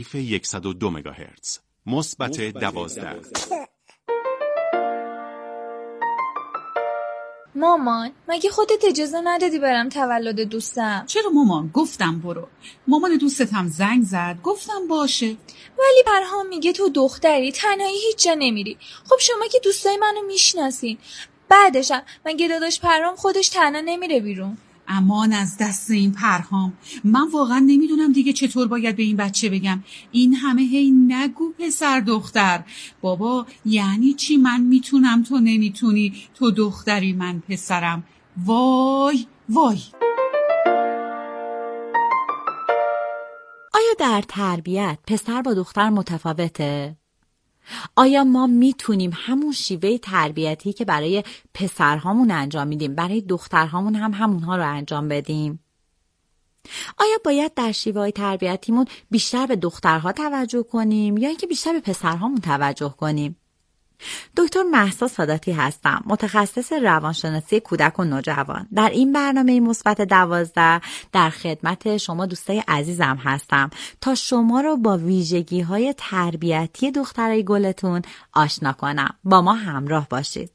102 مگاهرتز مثبت 12. مامان مگه خودت اجازه ندادی برم تولد دوستم؟ چرا مامان؟ گفتم برو. مامان دوستت هم زنگ زد، گفتم باشه. ولی پرهام میگه تو دختری تنهایی هیچ جا نمیری. خب شما که دوستای منو میشناسین. بعدشم مگه داداش پرهام خودش تنها نمیره بیرون؟ امان از دست این پرهام. من واقعا نمیدونم دیگه چطور باید به این بچه بگم. این همه هی نگو پسر دختر. بابا یعنی چی من میتونم تو نمیتونی، تو دختری من پسرم؟ وای وای. آیا در تربیت پسر با دختر متفاوته؟ آیا ما میتونیم همون شیوه تربیتی که برای پسرهامون انجام میدیم برای دخترهامون هم همونها رو انجام بدیم؟ آیا باید در شیوه تربیتیمون بیشتر به دخترها توجه کنیم یا اینکه بیشتر به پسرهامون توجه کنیم؟ دکتر مهسا ساداتی هستم، متخصص روانشناسی کودک و نوجوان. در این برنامه مثبت 12 در خدمت شما دوستای عزیزم هستم تا شما رو با ویژگی‌های تربیتی دخترای گلتون آشنا کنم. با ما همراه باشید.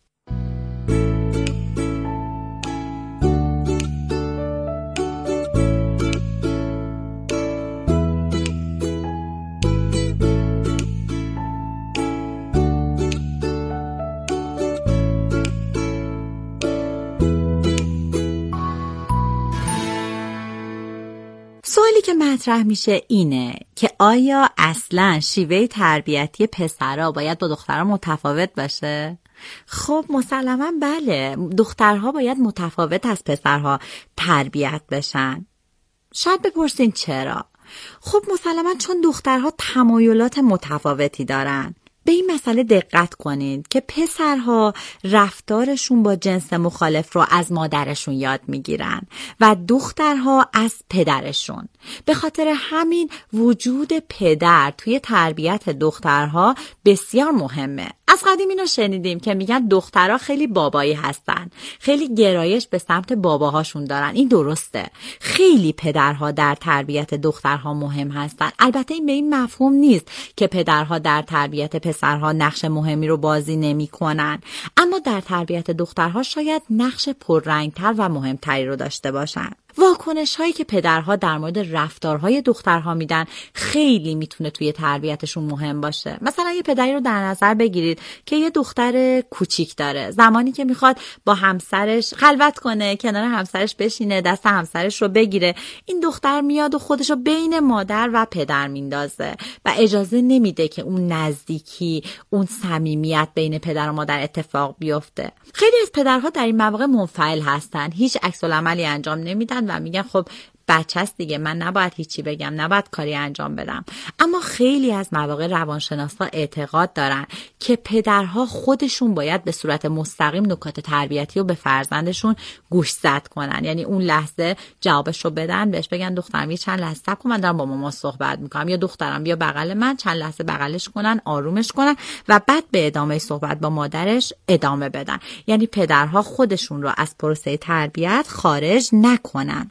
سوالی که مطرح میشه اینه که آیا اصلاً شیوه تربیتی پسرها باید با دخترها متفاوت باشه؟ خب مسلماً بله، دخترها باید متفاوت از پسرها تربیت بشن. شاید بپرسین چرا؟ خب مسلماً چون دخترها تمایلات متفاوتی دارن. به این مسئله دقت کنید که پسرها رفتارشون با جنس مخالف رو از مادرشون یاد میگیرن و دخترها از پدرشون. به خاطر همین وجود پدر توی تربیت دخترها بسیار مهمه. از قدیم اینو شنیدیم که میگن دخترها خیلی بابایی هستن، خیلی گرایش به سمت باباهاشون دارن. این درسته، خیلی پدرها در تربیت دخترها مهم هستن. البته این به این مفهوم نیست که پدرها در تربیت پسرها نقش مهمی رو بازی نمی کنن، اما در تربیت دخترها شاید نقش پررنگتر و مهمتری رو داشته باشن. واکنش هایی که پدرها در مورد رفتارهای دخترها میدن خیلی میتونه توی تربیتشون مهم باشه. مثلا یه پدری رو در نظر بگیرید که یه دختر کوچیک داره. زمانی که میخواد با همسرش خلوت کنه، کنار همسرش بشینه، دست همسرش رو بگیره، این دختر میاد و خودش رو بین مادر و پدر میندازه و اجازه نمیده که اون نزدیکی، اون صمیمیت بین پدر و مادر اتفاق بیفته. خیلی از پدرها در این مواقع منفعل هستن، هیچ عکس العملی انجام نمیدن و میگن خب بچه است دیگه، من نباید هیچی بگم، نباید کاری انجام بدم. اما خیلی از مواقع روانشناسا اعتقاد دارن که پدرها خودشون باید به صورت مستقیم نکات تربیتی رو به فرزندشون گوشزد کنن. یعنی اون لحظه جوابش رو بدن، بهش بگن دخترم یه چند لحظه صبر کن، من دارم با مامان صحبت میکنم، یا دخترم بیا بغل من، چند لحظه بغلش کنن، آرومش کنن و بعد به ادامه صحبت با مادرش ادامه بدن. یعنی پدرها خودشون رو از پروسه تربیت خارج نکنن.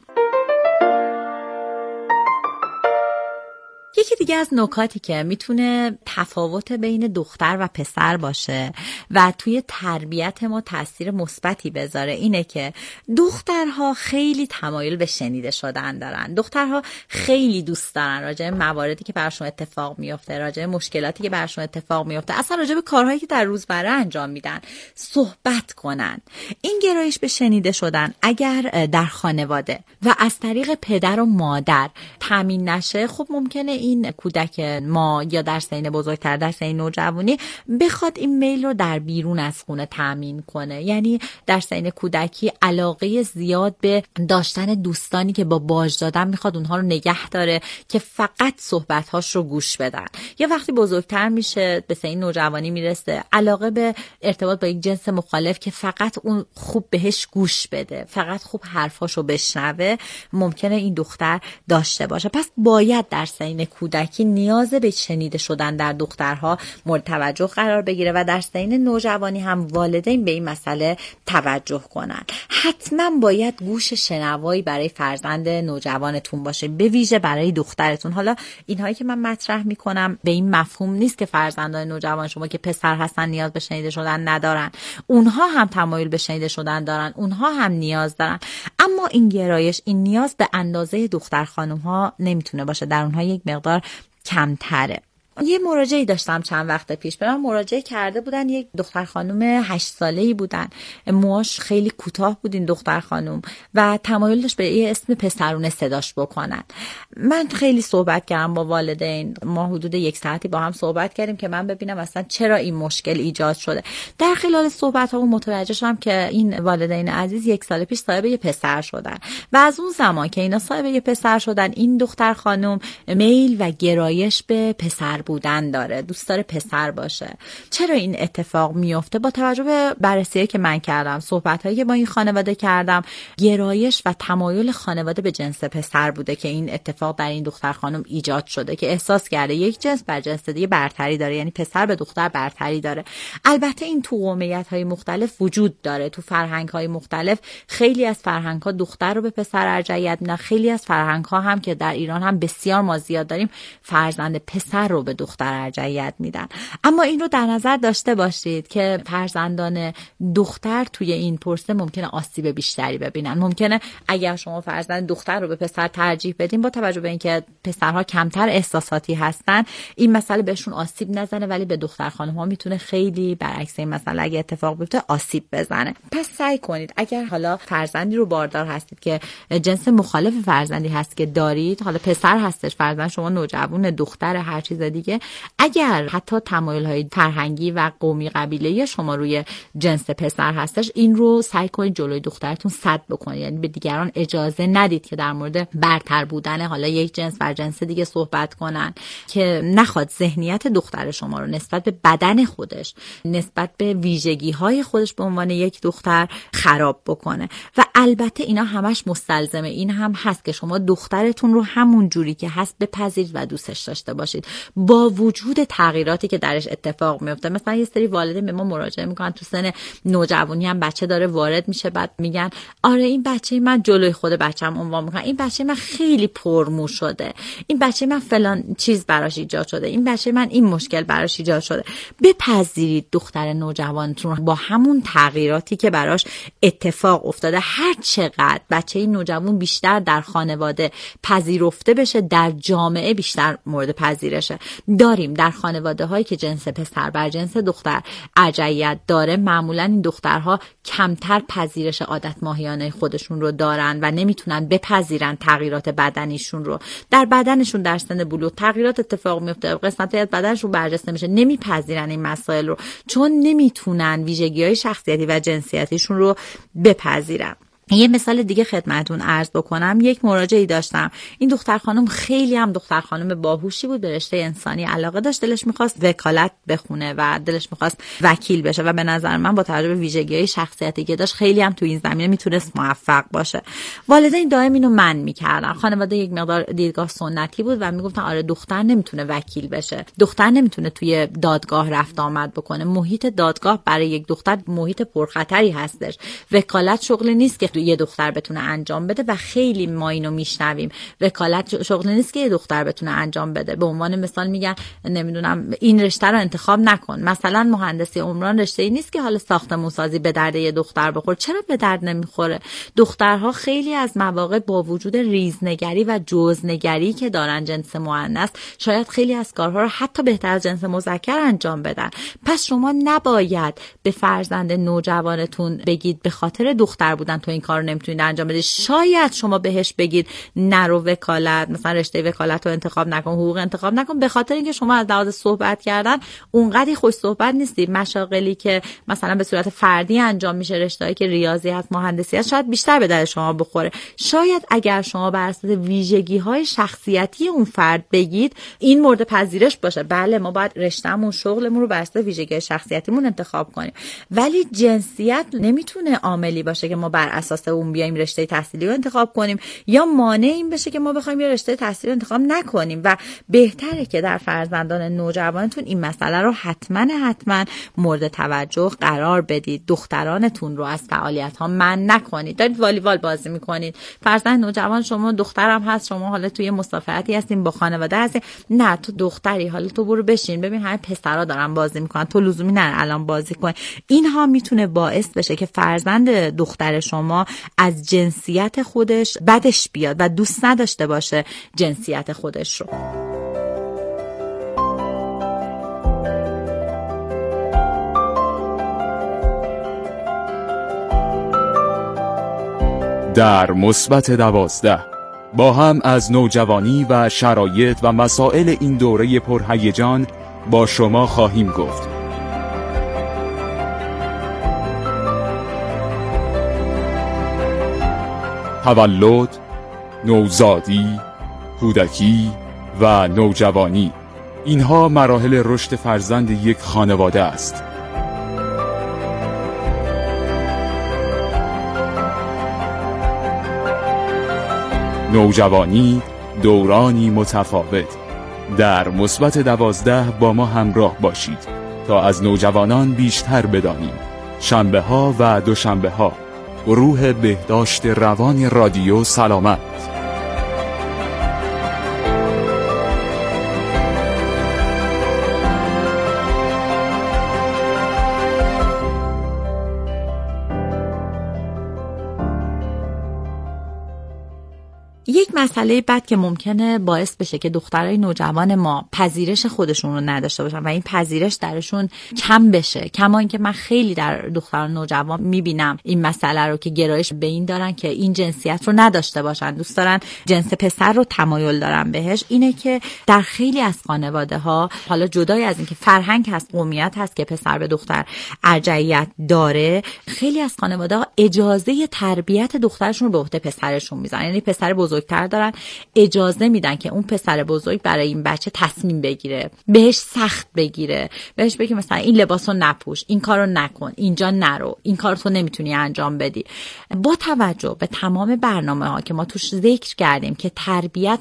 یکی دیگه از نکاتی که میتونه تفاوت بین دختر و پسر باشه و توی تربیت ما تاثیر مثبتی بذاره اینه که دخترها خیلی تمایل به شنیده شدن دارن. دخترها خیلی دوست دارن راجع به مواردی که براشون اتفاق میفته، راجع به مشکلاتی که براشون اتفاق میفته، اصلا راجع به کارهایی که در روزمره انجام میدن صحبت کنن. این گرایش به شنیده شدن اگر در خانواده و از طریق پدر و مادر تامین نشه، خب ممکنه این کودک ما یا در سن بزرگتر، در سن نوجوانی بخواد این میل رو در بیرون از خونه تامین کنه. یعنی در سن کودکی علاقه زیاد به داشتن دوستانی که با باج دادن میخواد اونها رو نگه داره که فقط صحبت‌هاش رو گوش بدن. یا وقتی بزرگتر میشه، به سن نوجوانی میرسه، علاقه به ارتباط با یک جنس مخالف که فقط اون خوب بهش گوش بده، فقط خوب حرفاشو بشنوه، ممکنه این دختر داشته باشه. پس باید در سن کودکی نیاز به شنیده شدن در باید دخترها مورد توجه قرار بگیره و در سن نوجوانی هم والدین به این مسئله توجه کنن. حتما باید گوش شنوایی برای فرزند نوجوانتون باشه، به ویژه برای دخترتون. حالا اینهایی که من مطرح میکنم به این مفهوم نیست که فرزندان نوجوان شما که پسر هستن نیاز به شنیده شدن ندارن، اونها هم تمایل به شنیده شدن دارن، اونها هم نیاز دارن، اما این گرایش، این نیاز به اندازه دختر خانم ها نمیتونه باشه، در اونها یک مقدار کمتره. یه مراجعی داشتم چند وقت پیش، به من مراجعه کرده بودن، یک دختر خانم 8 ساله‌ای بودن، موهاش خیلی کوتاه بود این دختر خانم و تمایل داشت به یه اسم پسرونه صداش بکنن. من خیلی صحبت کردم با والدین، ما حدود 1 ساعتی با هم صحبت کردیم که من ببینم اصلا چرا این مشکل ایجاد شده. در خلال صحبت‌ها متوجه شدم که این والدین عزیز 1 سال پیش صاحب یه پسر شدن و از اون زمان که اینا صاحب یه پسر شدن، این دختر خانم میل و گرایش به پسر بودن داره، دوست داره پسر باشه. چرا این اتفاق میفته؟ با توجه به بررسی‌هایی که من کردم، صحبت‌هایی که با این خانواده کردم، گرایش و تمایل خانواده به جنس پسر بوده که این اتفاق در این دختر خانم ایجاد شده که احساس کرده یک جنس بر جنس دیگه برتری داره، یعنی پسر به دختر برتری داره. البته این تو قومیت‌های مختلف وجود داره، تو فرهنگ‌های مختلف خیلی از فرهنگ‌ها دختر رو به پسر ارجحیت میدن، خیلی از فرهنگ‌ها هم که در ایران هم بسیار ما زیاد داریم فرزند پسر رو به دختر ارجحیت میدن. اما این رو در نظر داشته باشید که فرزندان دختر توی این پرسه ممکنه آسیب بیشتری ببینن. ممکنه اگر شما فرزند دختر رو به پسر ترجیح بدین، با توجه به اینکه پسرها کمتر احساساتی هستن، این مسئله بهشون آسیب نزنه، ولی به دختر خانم ها میتونه خیلی برعکس این مسئله اگه اتفاق بیفته آسیب بزنه. پس سعی کنید اگر حالا فرزندی رو باردار هستید که جنس مخالف فرزندی هست که دارید، حالا پسر هستش، فرزند شما نوجوان، دختر، هر چیز دیگه، اگر حتی تمایل‌های فرهنگی و قومی قبیله‌ای شما روی جنس پسر هستش، این رو سعی کنید جلوی دخترتون سد بکنید، یعنی به دیگران اجازه ندید که در مورد برتر بودن حالا یک جنس بر جنس دیگه صحبت کنن، که نخواد ذهنیت دختر شما رو نسبت به بدن خودش، نسبت به ویژگی‌های خودش به عنوان یک دختر خراب بکنه. و البته اینا همش مستلزمه این هم هست که شما دخترتون رو همون جوری که هست بپذیرید و دوستش داشته باشید، با وجود تغییراتی که درش اتفاق میفته. مثلا یه سری والدین به ما مراجعه میکنن تو سن نوجوانی هم بچه داره وارد میشه، بعد میگن آره این بچه من، جلوی خود بچه‌م عنوان میکنن، این بچه من خیلی پرمو شده، این بچه من فلان چیز براش ایجاد شده، این بچه من این مشکل براش ایجاد شده. بپذیرید دختر نوجوانتون با همون تغییراتی که براش اتفاق افتاده. هر چقدر بچه نوجوان بیشتر در خانواده پذیرفته بشه، در جامعه بیشتر مورد پذیرشه. داریم در خانواده هایی که جنس پسر بر جنس دختر ارجحیت داره، معمولا این دخترها کمتر پذیرش عادت ماهیانه خودشون رو دارن و نمیتونن بپذیرن تغییرات بدنیشون رو. در بدنشون در سن بلوغ تغییرات اتفاق میفته، قسمتی از بدنشون برجسته میشه، نمیپذیرن این مسائل رو، چون نمیتونن ویژگی‌های شخصیتی و جنسیتیشون رو بپذیرن. یه مثال دیگه خدمتون عرض بکنم. یک مراجعی داشتم، این دختر خانم خیلی هم دختر خانم باهوشی بود، به رشته انسانی علاقه داشت، دلش میخواست وکالت بخونه و دلش میخواست وکیل بشه و به نظر من با توجه به ویژگی‌های شخصیتی که داشت خیلی هم تو این زمینه میتونست موفق باشه. والدین دائم اینو من میکردن. خانواده یک مقدار دیدگاه سنتی بود و میگفتن آره دختر نمیتونه وکیل بشه، دختر نمیتونه توی دادگاه رفت آمد بکنه، محیط دادگاه برای یک دختر محیط پرخطری هستش، وکالت شغلی نیست که یه دختر بتونه انجام بده. و خیلی ما اینو میشنویم، وکالت شغل نیست که یه دختر بتونه انجام بده. به عنوان مثال میگن نمیدونم این رشته رو انتخاب نکن، مثلا مهندسی عمران رشته‌ای نیست که حالا ساختمون سازی به درد یه دختر بخوره. چرا به درد نمیخوره؟ دخترها خیلی از مواقع با وجود ریزنگری و جزنگری که دارن جنس مؤنث، شاید خیلی از کارها رو حتی بهتر از جنس مذکر انجام بدن. پس شما نباید به فرزند نوجوانتون بگید به خاطر دختر بودن تو این کار نمیتونید انجام بدید. شاید شما بهش بگید نرو وکالت، مثلا رشته وکالت رو انتخاب نکن، حقوق انتخاب نکن، به خاطر اینکه شما از لحاظ صحبت کردن اونقدی خوش صحبت نیستید. مشاغلی که مثلا به صورت فردی انجام میشه، رشته‌ای که ریاضیات، مهندسیات، شاید بیشتر به درد شما بخوره. شاید اگر شما بر اساس ویژگی‌های شخصیتی اون فرد بگید، این مورد پذیرش باشه. بله ما باید رشته‌مون، شغلمون رو بر اساس ویژگی‌های شخصیتیمون انتخاب کنیم، ولی جنسیت نمیتونه عاملی باشه که ما بر اساس اساس اون بیایم رشته تحصیلی رو انتخاب کنیم، یا مانع این بشه که ما بخوایم یه رشته تحصیلی رو انتخاب نکنیم. و بهتره که در فرزندان نوجوانتون این مسئله رو حتما مورد توجه قرار بدید. دخترانتون رو از فعالیت‌ها منع نکنید. دارید والیبال بازی می‌کنید، فرزند نوجوان شما دخترم هست، شما حالا توی مسافرتی هستین با خانواده هستین، نه تو دختری، حالا تو برو بشین ببین همه پسرا دارن بازی میکنن، تو لزومی نه الان بازی کن. اینها میتونه باعث بشه که فرزند دختر شما از جنسیت خودش بدش بیاد و دوست نداشته باشه جنسیت خودش رو. در مثبت 12 با هم از نوجوانی و شرایط و مسائل این دوره پرهیجان با شما خواهیم گفت. تولد، نوزادی، کودکی و نوجوانی، اینها مراحل رشد فرزند یک خانواده است. نوجوانی دورانی متفاوت. در مثبت 12 با ما همراه باشید تا از نوجوانان بیشتر بدانیم. شنبه ها و دوشنبه ها گروه بهداشت روان رادیو سلامت. یک مسئله بعد که ممکنه باعث بشه که دخترای نوجوان ما پذیرش خودشون رو نداشته باشن و این پذیرش درشون کم بشه، کما اینکه من خیلی در دختران نوجوان میبینم این مسئله رو که گرایش به این دارن که این جنسیت رو نداشته باشن، دوست دارن جنس پسر رو تمایل دارن بهش. اینه که در خیلی از خانواده ها، حالا جدای از اینکه فرهنگ هست، قومیت هست که پسر به دختر ارجحیت داره، خیلی از خانواده ها اجازه تربیت دخترشون رو به عهده پسرشون میذارن. یعنی پسر بزرگتر دارن، اجازه میدن که اون پسر بزرگ برای این بچه تصمیم بگیره، بهش سخت بگیره، بهش بگه مثلا این لباسو نپوش، این کارو نکن، اینجا نرو، این کارو تو نمیتونی انجام بدی. با توجه به تمام برنامه‌ها که ما توش ذکر کردیم که تربیت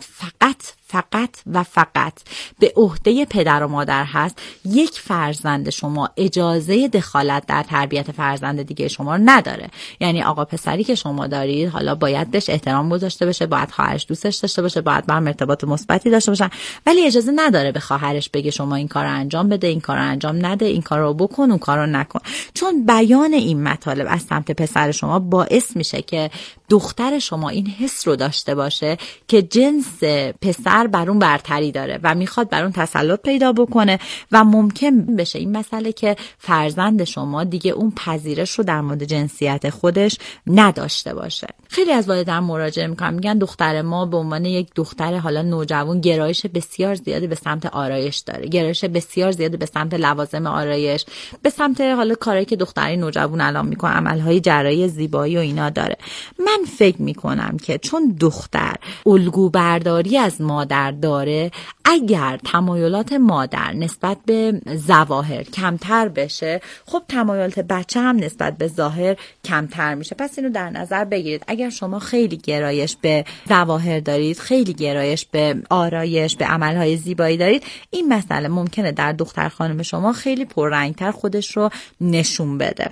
فقط به عهده پدر و مادر هست، یک فرزند شما اجازه دخالت در تربیت فرزند دیگه شما رو نداره. یعنی آقا پسری که شما دارید حالا باید بهش احترام گذاشته بشه، باید خواهرش دوستش داشته باشه، باید با هم ارتباط مثبتی داشته باشن، ولی اجازه نداره به خواهرش بگه شما این کارو انجام بده، این کارو انجام نده، این کارو بکن، اون کارو نکن. چون بیان این مطالب از سمت پسر شما باعث میشه که دختر شما این حس رو داشته باشه که جنس پسر بر اون برتری داره و میخواد بر اون تسلط پیدا بکنه و ممکن بشه این مسئله که فرزند شما دیگه اون پذیرش رو در مورد جنسیت خودش نداشته باشه. خیلی از والدین مراجعه میکنن، میگن دختر ما به عنوان یک دختر حالا نوجوان گرایش بسیار زیادی به سمت آرایش داره، گرایش بسیار زیادی به سمت لوازم آرایش، به سمت حالا کاری که دختری نوجوان الان میکنه، عملهای جراحی زیبایی و اینا داره. من فکر میکنم که چون دختر الگو برداری از مادر داره، اگر تمایلات مادر نسبت به ظواهر کمتر بشه، خب تمایلات بچه هم نسبت به ظاهر کمتر میشه. پس اینو در نظر بگیرید. اگر شما خیلی گرایش به ظواهر دارید، خیلی گرایش به آرایش، به عملهای زیبایی دارید، این مسئله ممکنه در دختر خانم شما خیلی پررنگتر خودش رو نشون بده.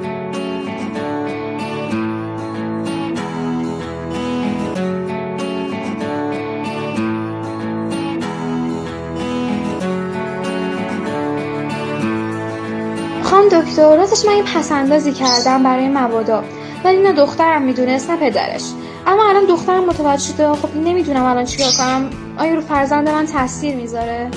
خانم دکتر، راستش من یه پسندازی کردم برای مبادا، ولی نه دخترم میدونست نه پدرش. اما الان دخترم متوجه شده، خب نمیدونم الان چیکار کنم. آیا رو فرزند من تاثیر میذاره؟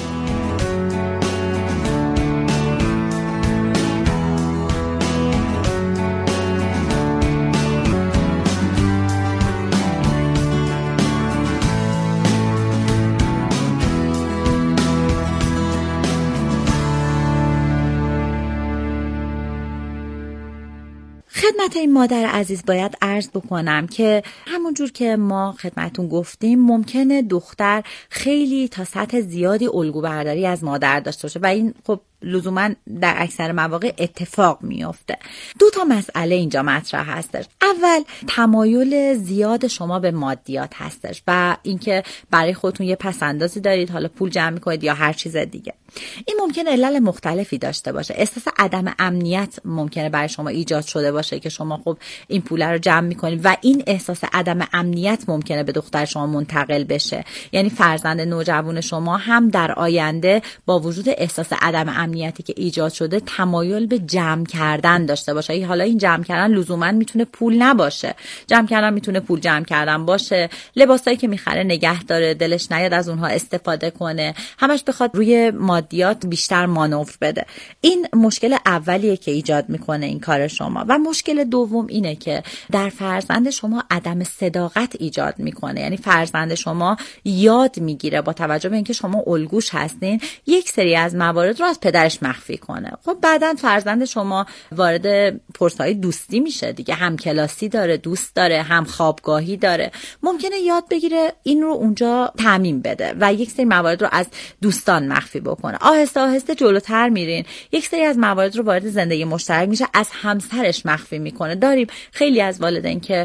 خدمت این مادر عزیز باید عرض بکنم که همونجور که ما خدمتون گفتیم، ممکنه دختر خیلی تا سطح زیادی الگو برداری از مادر داشته باشه و این خب لزوما در اکثر مواقع اتفاق میفته. 2 تا مسئله اینجا مطرح هستش. اول تمایل زیاد شما به مادیات هستش و اینکه برای خودتون یه پسندازی دارید، حالا پول جمع میکنید یا هر چیز دیگه. این ممکنه علل مختلفی داشته باشه. احساس عدم امنیت ممکنه برای شما ایجاد شده باشه که شما خب این پول رو جمع میکنید و این احساس عدم امنیت ممکنه به دختر شما منتقل بشه. یعنی فرزند نوجوان شما هم در آینده با وجود احساس عدم امنیتی که ایجاد شده تمایل به جمع کردن داشته باشه. حالا این جمع کردن لزوما میتونه پول نباشه. جمع کردن میتونه پول جمع کردن باشه، لباسایی که میخره نگه داره، دلش نیاد از اونها استفاده کنه، همش بخواد روی مادیات بیشتر مانور بده. این مشکل اولیه که ایجاد میکنه این کار شما. و مشکل دوم اینه که در فرزند شما عدم صداقت ایجاد میکنه. یعنی فرزند شما یاد میگیره با توجه به اینکه شما الگوش هستین یک سری از موارد رو از پدرش مخفی کنه. خب بعداً فرزند شما وارد پرسه‌های دوستی میشه دیگه، هم کلاسی داره، دوست داره، هم خوابگاهی داره. ممکنه یاد بگیره این رو اونجا تعمیم بده و یک سری موارد رو از دوستان مخفی بکنه. آهسته آهسته جلوتر میرین، یک سری از موارد رو وارد زندگی مشترک میشه، از همسرش مخفی میکنه. داریم خیلی از والدین که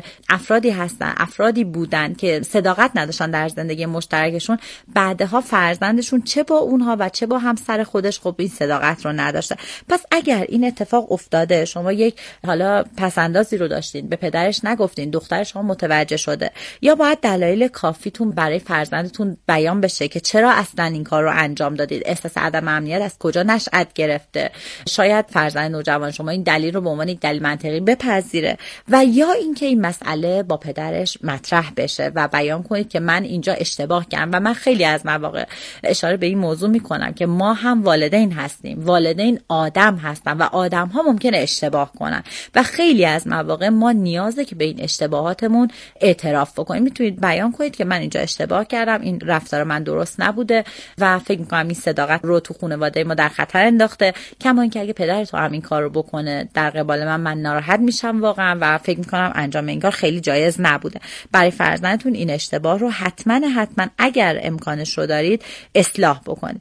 افرادی بودن که صداقت نداشتن در زندگی مشترکشون، بعدها فرزندشون چه با اونها و چه با همسر خودش خب این صداقت رو نداشته. پس اگر این اتفاق افتاده، شما یک حالا پسندازی رو داشتین، به پدرش نگفتین، دختر شما متوجه شده، یا باید دلایل کافیتون برای فرزندتون بیان بشه که چرا اصلا این کار رو انجام دادید. احساس عدم امنیت از کجا نشأت گرفته؟ شاید فرزند نوجوان شما این دلیل رو به عنوان یک دلیل منطقی بپذیره و یا اینکه این مسئله با پدرش مطرح بشه و بیان کنید که من اینجا اشتباه کردم. و من خیلی از مواقع اشاره به این موضوع میکنم که ما هم والدین هستیم، والدین آدم هستن و آدم ها ممکنه اشتباه کنن و خیلی از مواقع ما نیازه که به این اشتباهاتمون اعتراف بکنیم. میتونید بیان کنید که من اینجا اشتباه کردم، این رفتار من درست نبوده و فکر میکنم این صداقت رو تو خانواده ما در خطر انداخته. کما اینکه اگه پدر تو هم این کار رو بکنه در قبال من ناراحت میشم واقعا و فکر میکنم انجام این کار خیلی جایز نبوده. برای فرزندتون این اشتباه رو حتما اگر امکانش رو دارید اصلاح بکنید.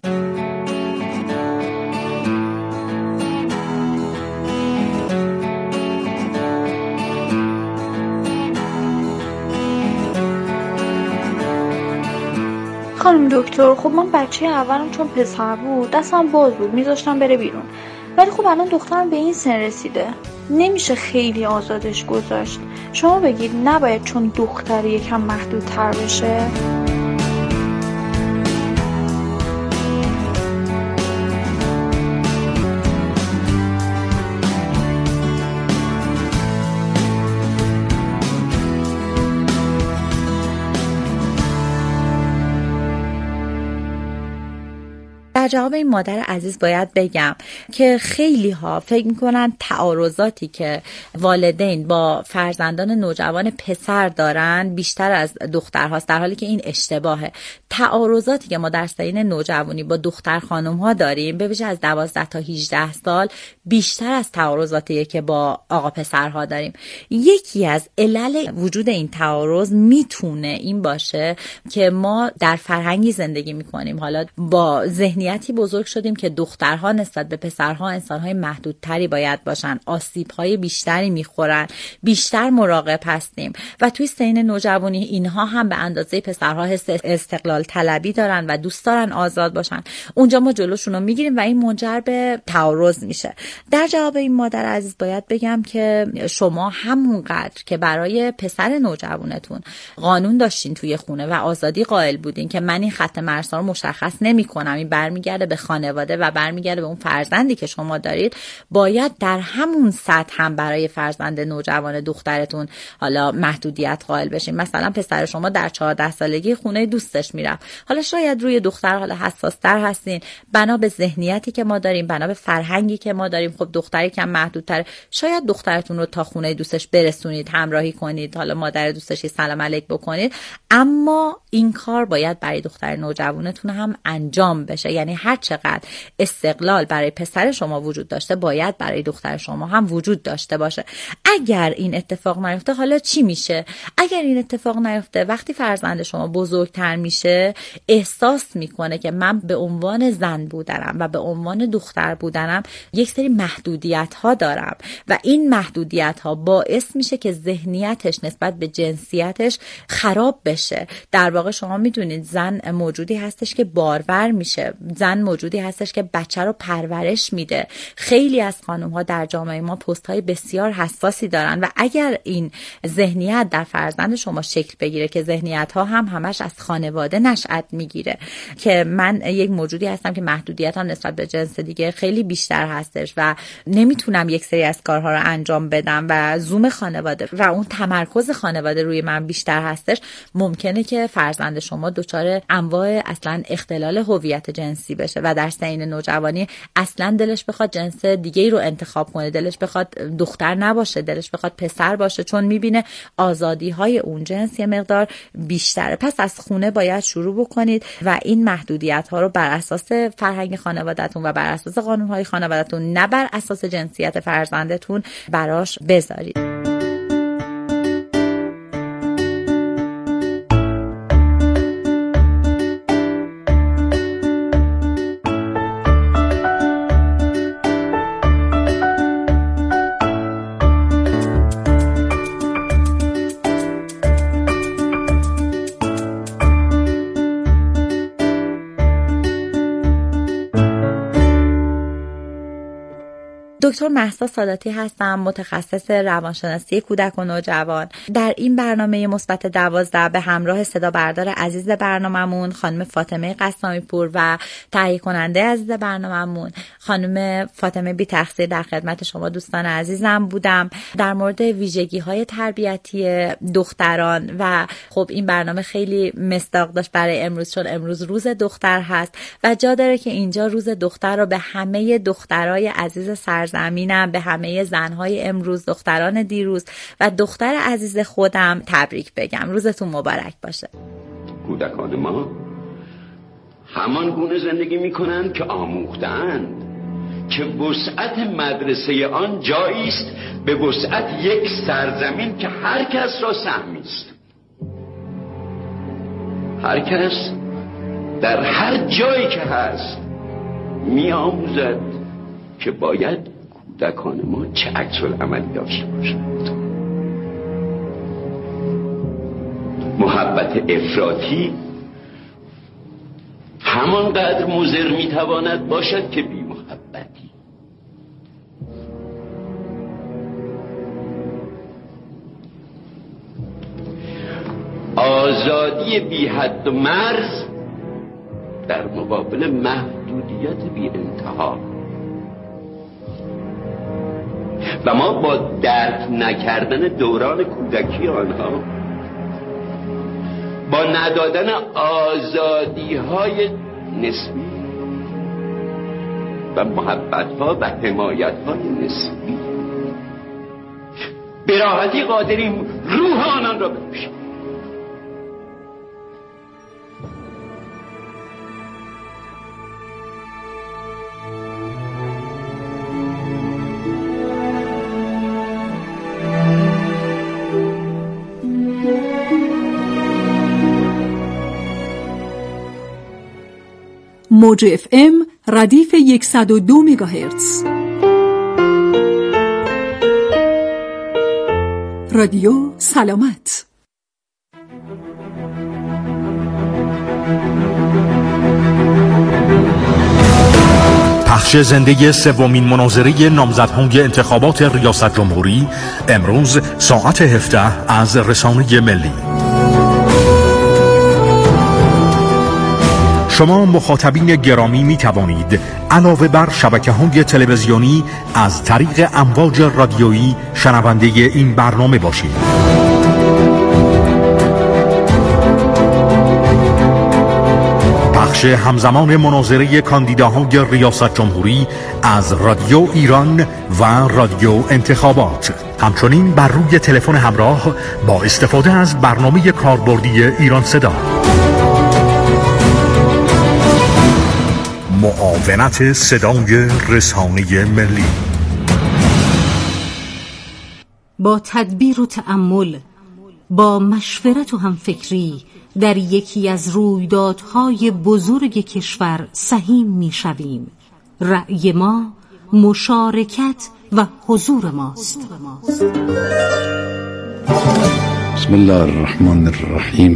خانم دکتر، خب من بچه اولم چون پسر بود دستم باز بود، میذاشتم بره بیرون، ولی خب الان دخترم به این سن رسیده، نمیشه خیلی آزادش گذاشت. شما بگید نباید چون دختر یکم محدودتر بشه؟ در جواب این مادر عزیز باید بگم که خیلی ها فکر میکنن تعارضاتی که والدین با فرزندان نوجوان پسر دارن بیشتر از دخترهاست، در حالی که این اشتباهه. تعارضاتی که ما در سن نوجوانی با دختر خانم ها داریم به ویژه از 12 تا 18 سال بیشتر از تعارضاتی که با آقا پسرها داریم. یکی از علل وجود این تعارض میتونه این باشه که ما در فرهنگی زندگی میکنیم، حالا با ذهنیتی بزرگ شدیم که دخترها نسبت به پسرها انسانهای محدودتری باید باشن، آسیبهای بیشتری میخورن، بیشتر مراقب هستیم و توی سن نوجوانی اینها هم به اندازه پسرها حس استقلال طلبی دارن و دوست دارن آزاد باشن. اونجا ما جلوشون رو میگیریم و این منجر به تعارض میشه. در جواب این مادر عزیز باید بگم که شما همونقدر که برای پسر نوجوانتون قانون داشتین توی خونه و آزادی قائل بودین که من این خط مرزها رو مشخص نمی‌کنم، این برمیگرده به خانواده و برمیگرده به اون فرزندی که شما دارید، باید در همون سطح هم برای فرزند نوجوان دخترتون حالا محدودیت قائل بشین. مثلا پسر شما در 14 سالگی خونه دوستش میرفت، حالا شاید روی دختر حالا حساس‌تر هستین، بنا به ذهنیتی که ما داریم، بنا به فرهنگی که ما داریم، خب دختری کم محدودتر، شاید دخترتون رو تا خونه دوستش برسونید، همراهی کنید، حالا مادر دوستش سلام علیک بکنید، اما این کار باید برای دختر نوجوانتون هم انجام بشه. یعنی هر چقدر استقلال برای پسر شما وجود داشته باید برای دختر شما هم وجود داشته باشه. اگر این اتفاق نیفته حالا چی میشه؟ اگر این اتفاق نیفته وقتی فرزند شما بزرگتر میشه احساس میکنه که من به عنوان زن بودنم و به عنوان دختر بودنم یک سری محدودیت ها دارم و این محدودیت ها باعث میشه که ذهنیتش نسبت به جنسیتش خراب بشه. در واقع شما میدونید زن موجودی هستش که بارور میشه، زن موجودی هستش که بچه رو پرورش میده. خیلی از خانم ها در جامعه ما پست های بسیار حساسی دارن و اگر این ذهنیت در فرزند شما شکل بگیره که ذهنیت ها هم همش از خانواده نشأت میگیره که من یک موجودی هستم که محدودیتم نسبت به جنس دیگه خیلی بیشتر هستش و نمیتونم یک سری از کارها رو انجام بدم و زوم خانواده و اون تمرکز خانواده روی من بیشتر هستش، ممکنه که فرزند شما دچار انواع اصلا اختلال هویت جنسی بشه و در سن نوجوانی اصلا دلش بخواد جنس دیگه‌ای رو انتخاب کنه، دلش بخواد دختر نباشه، دلش بخواد پسر باشه، چون میبینه آزادی‌های اون جنس یه مقدار بیشتره. پس از خونه باید شروع بکنید و این محدودیت‌ها رو بر اساس فرهنگ خانواده‌تون و بر اساس قانون‌های خانواده‌تون نه بر اساس جنسیت فرزندتون براش بذارید. دکتر مهسا ساداتی هستم، متخصص روانشناسی کودک و نوجوان. در این برنامه مثبت 12 به همراه صدا بردار عزیز برنامه‌مون خانم فاطمه قسامی پور و تهیه کننده عزیز برنامه‌مون خانم فاطمه بی تقصیر در خدمت شما دوستان عزیزم بودم در مورد ویژگی‌های تربیتی دختران و خب این برنامه خیلی مصداق داشت برای امروز، چون امروز روز دختر هست و جا داره که اینجا روز دختر رو به همه دخترای عزیز سرزمینم، به همه زنهای امروز، دختران دیروز و دختر عزیز خودم تبریک بگم. روزتون مبارک باشه. کودکان ما همان گونه زندگی میکنند که آموختند که وسعت مدرسه آن جایی است به وسعت یک سرزمین که هر کس را سهمی است. هر کس در هر جایی که هست میآموزد که باید کودکان ما چه عکس‌العملی داشته باشند. محبت افراطی همانقدر مضر میتواند باشد که بی محبتی. آزادی بی حد و مرز در مقابل محدودیت بی انتها و ما با درک نکردن دوران کودکی آنها، با ندادن آزادی‌های نسبی و محبت‌ها و حمایت‌های نسبی به راحتی قادریم روح آنان را بکشیم. موج FM ردیف 102 مگاهرتز. رادیو سلامت. پخش زنده سومین مناظره نامزدهای انتخابات ریاست جمهوری امروز ساعت 17 از رسانه ملی. شما مخاطبین گرامی می توانید علاوه بر شبکه‌های تلویزیونی از طریق امواج رادیویی شنونده این برنامه باشید. پخش همزمان مناظره کاندیداهای ریاست جمهوری از رادیو ایران و رادیو انتخابات، همچنین بر روی تلفن همراه با استفاده از برنامه کاربردی ایران صدا. معاونت صدای رسانه ملی. با تدبیر و تأمل، با مشورت و همفکری در یکی از رویدادهای بزرگ کشور سهیم می‌شویم. رأی ما مشارکت و حضور ماست. بسم الله الرحمن الرحیم.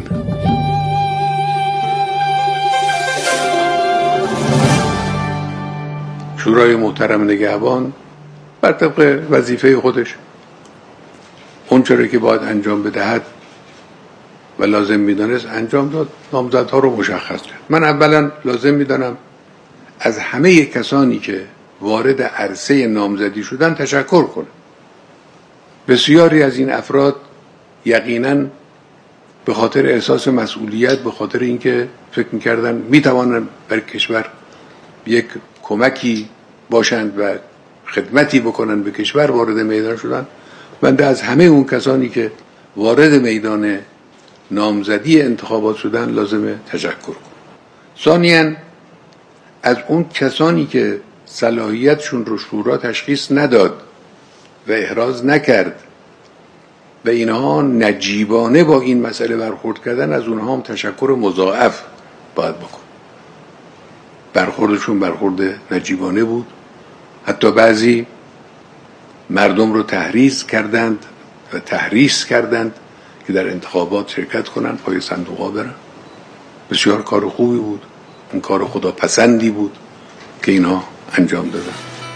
شورای محترم نگهبان بر طبق وظیفه خودش اون چرا که باید انجام بدهد و لازم میدانست انجام داد، نامزدها رو مشخص کرد. من اولا لازم میدانم از همه کسانی که وارد عرصه نامزدی شدن تشکر کنم. بسیاری از این افراد یقینا به خاطر احساس مسئولیت، به خاطر اینکه فکر میکردن میتوانند بر کشور یک کمکی باشند و خدمتی بکنند به کشور، وارد میدان شدن. بنده از همه اون کسانی که وارد میدان نامزدی انتخابات شدن لازمه تشکر کنم. ثانیاً از اون کسانی که صلاحیتشون رو شورا تشخیص نداد و احراز نکرد و اینها نجیبانه با این مسئله برخورد کردن، از اونها هم تشکر مضاعف باید بکن. برخوردشون برخورد نجیبانه بود. حتی بعضی مردم رو تحریض کردند و تحریص کردند که در انتخابات شرکت کنند، پای صندوق‌ها برن. بسیار کار خوبی بود، اون کار خداپسندی بود که اینها انجام دادن.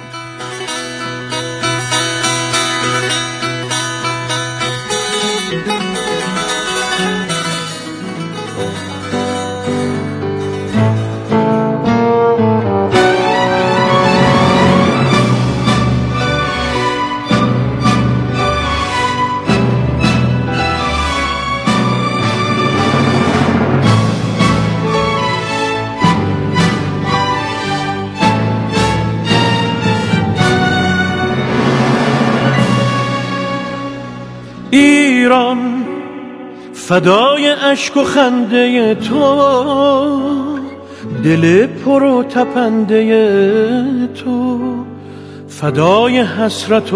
ایران فدای اشک و خنده تو، دل پر و تپنده تو، فدای حسرت و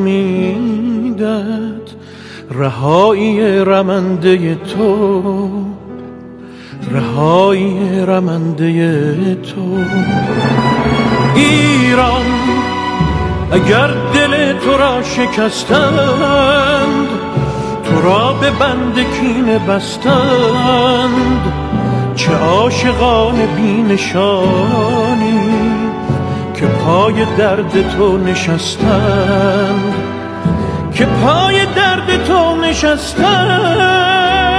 امیدت، رهایی رمنده تو، رهایی رمنده تو. ایران اگر دل تو را شکستند، تو را به بند کینه بستند، چه عاشقان بی نشانی که پای درد تو نشستند، که پای درد تو نشستند.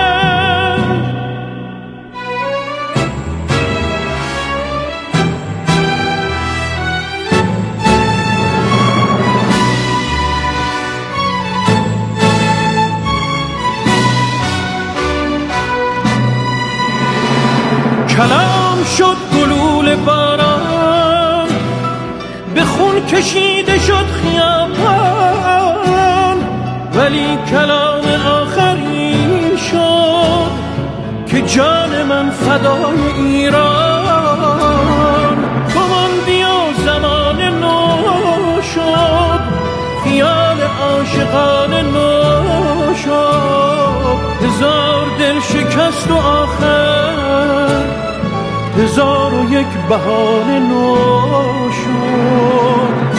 کلام شد گلول باران، به خون کشیده شد خیابان، ولی کلام آخری شد که جان من فدای ایران. گمان بیا زمان نو شد، خیال عاشقان نو شد، هزار دل شکست و آخر هزار و یک بهانه نو شد.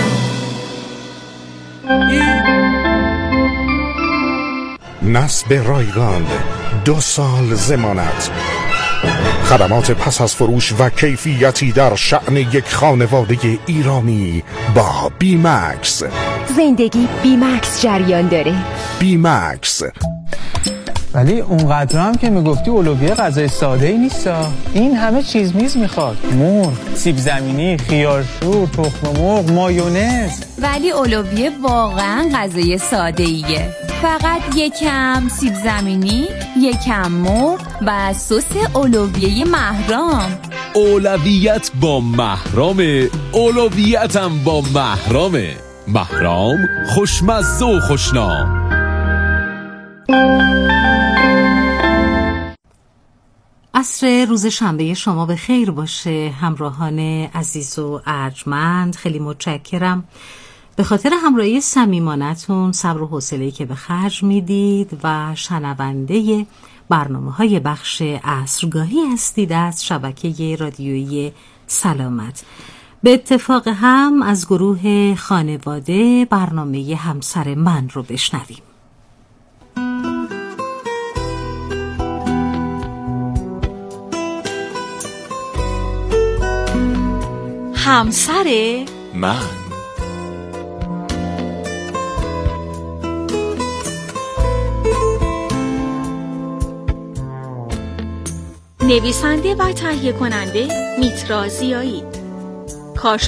نصب رایگان 2 سال ضمانت، خدمات پس از فروش و کیفیتی در شأن یک خانواده ایرانی با بیمکس. زندگی بیمکس جریان داره. بیمکس. ولی اونقدر هم که میگفتی اولویه غذای ساده ای نیستا، این همه چیز میز میخواد. مرغ، سیب زمینی، خیارشور، تخم مرغ، مایونز. ولی اولویه واقعا غذای ساده ایه. فقط یکم سیب زمینی، یکم مرغ و سس اولویه مهرام. اولویت با مهرامه، اولویتم با مهرامه. مهرام خوشمزه و خوشنام. عصر روز شنبه شما به خیر باشه همراهان عزیز و ارجمند. خیلی متشکرم به خاطر همراهی صمیمانه‌تون، صبر و حوصله‌ای که به خرج میدید و شنونده برنامه‌های بخش عصرگاهی هستید از شبکه رادیویی سلامت. به اتفاق هم از گروه خانواده برنامه همسر من رو بشنویم. همسر من. نویسنده و تهیه کننده میترا زیایی.